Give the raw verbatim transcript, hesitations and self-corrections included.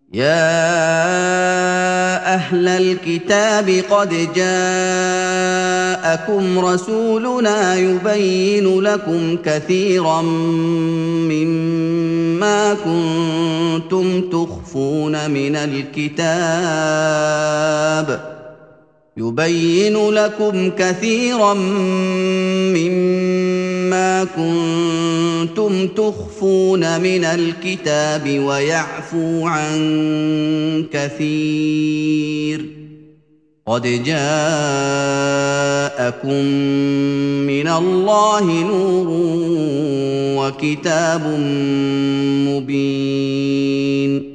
يا أهل الكتاب قد جاءكم رسولنا يبين لكم كثيرا مما كنتم تخفون من الكتاب يبين لكم كثيرا مما كنتم تخفون من الكتاب ويعفو عن كثير قد جاءكم من الله نور وكتاب مبين